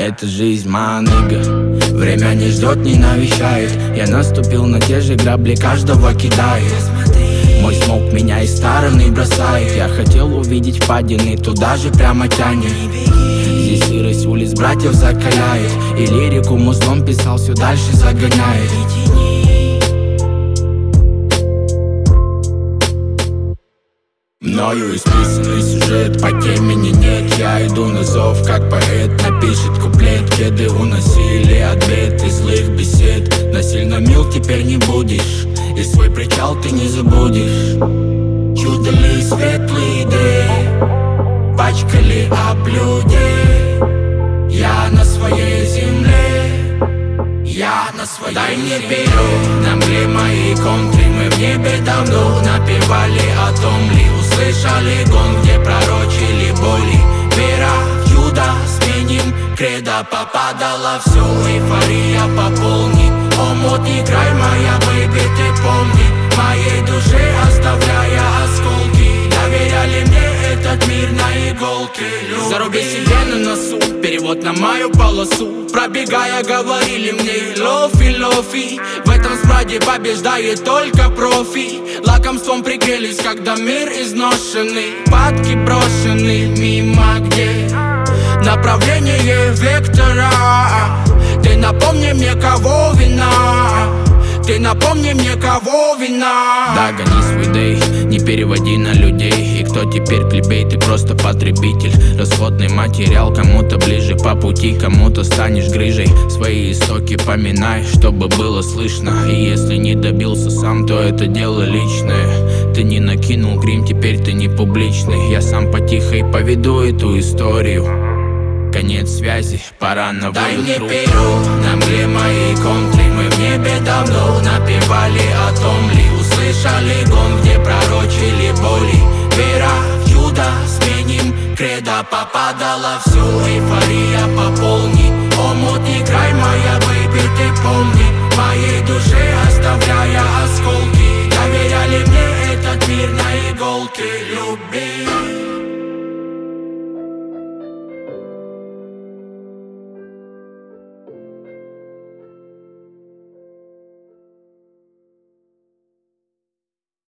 это жизнь, маныга. Время не ждет, не навещает. Я наступил на те же грабли, каждого кидает. Мой смог меня из стороны бросает. Я хотел увидеть впадины, туда же прямо тянет. Здесь сырость улиц братьев закаляет. И лирику музлом писал, все дальше загоняет. Мною исписанный сюжет, по темени нет. Я иду на зов, как поэт напишет куплет. Кеды уносили от бед и злых бесед. Насильно мил теперь не будешь, и свой причал ты не забудешь. Чудо-ли светлые идеи пачкали об людей. Я на своей земле, я на своей. Дай мне перо, на мгле мои контры. Мы в небе давно напевали о том ли. Услышали гон, где пророчили боли. Вера в чудо, сменим кредо. Попадало все, эйфория пополнит. Омут не край, моя бэйби, ты помни. Моей душе оставляя осколки. Доверяли мне этот мир на иголке. Заруби себе на носу, перевод на мою полосу. Пробегая говорили мне лофи, лофи. В этом смраде побеждает только профи. Лакомством пригрелись, когда мир изношенный. Падки брошены мимо, где направление вектора. Ты напомни мне, кого вина. Ты напомни мне, кого вина. Да, гони свой дей, не переводи на людей. И кто теперь плебей, ты просто потребитель. Расходный материал, кому-то ближе по пути, кому-то станешь грыжей. Свои истоки поминай, чтобы было слышно. И если не добился сам, то это дело личное. Ты не накинул грим, теперь ты не публичный. Я сам потихо поведу эту историю. Конец связи, пора на волю. Дай мне перо, на мгле мои контры. Мы в небе давно напевали о том ли. Услышали гон, где пророчили боли. Вера в чудо, сменим кредо. Попадало